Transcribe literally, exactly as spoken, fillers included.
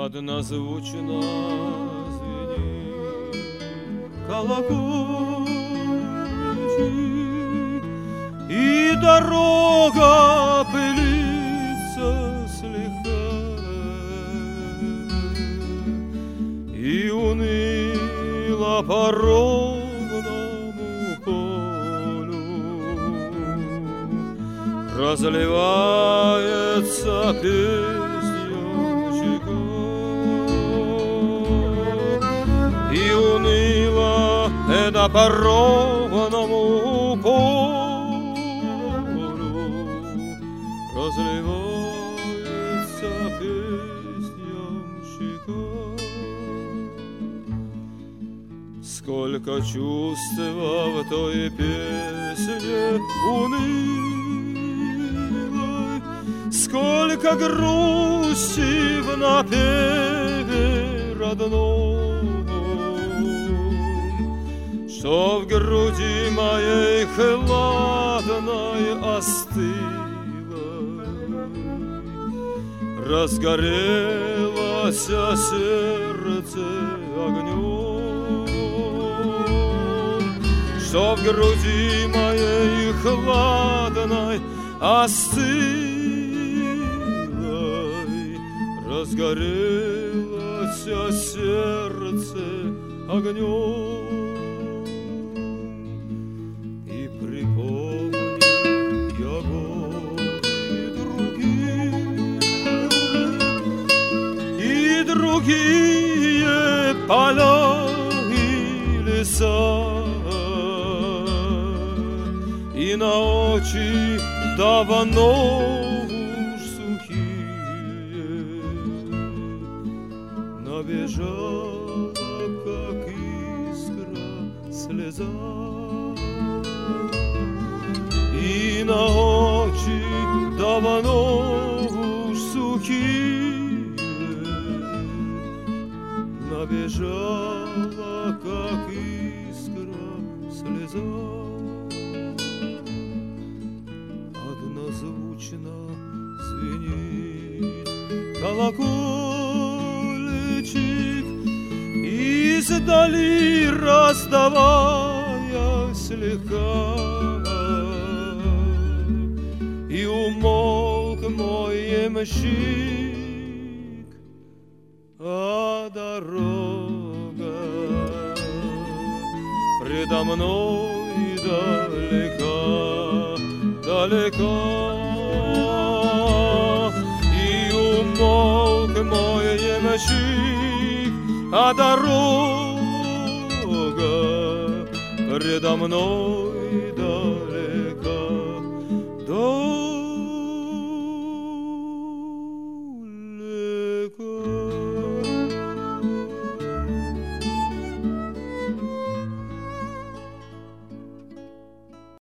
Однозвучно звенит колокольчик, и дорога пылится слегка, и уныло по ровному полю разливается песня. И уныло это по ровному полю разливается песнямщика. Сколько чувства в той песне унылой, сколько грусти в напеве родном, что в груди моей хладной остылой разгорелось сердце огнем, что в груди моей хладной остылой разгорелось сердце огнем. Другие поля и леса, и на очи давно уж сухие набежала, как искра, слеза, и на очи давно уж сухие набежала, как искра, слеза. Однозвучно звенит колокольчик, издали раздавая слегка, и умолк мой ямщик, а дорога предо мной далека, далека, и умолк мой ямщик, а дорога предо мной